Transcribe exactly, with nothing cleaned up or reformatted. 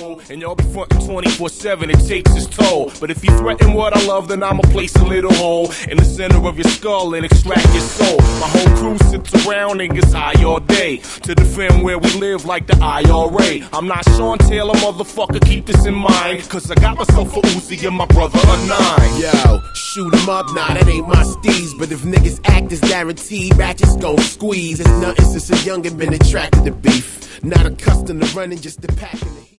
hole. And y'all be frontin' twenty-four seven, it takes its toll. But if you threaten what I love, then I'ma place a little hole in the center of your skull and extract your soul. My whole crew sits around and gets high all day to defend where we live like the I R A. I'm not Sean Taylor, motherfucker, keep this in mind, cause I got myself a Uzi and my brother a nine. Yo, shoot 'em up, nah, that ain't my steez. But if niggas act as guaranteed, ratchets gon' squeeze. It's nothing since a youngin' been attracted to beef. Not accustomed to running, just to packing the heat.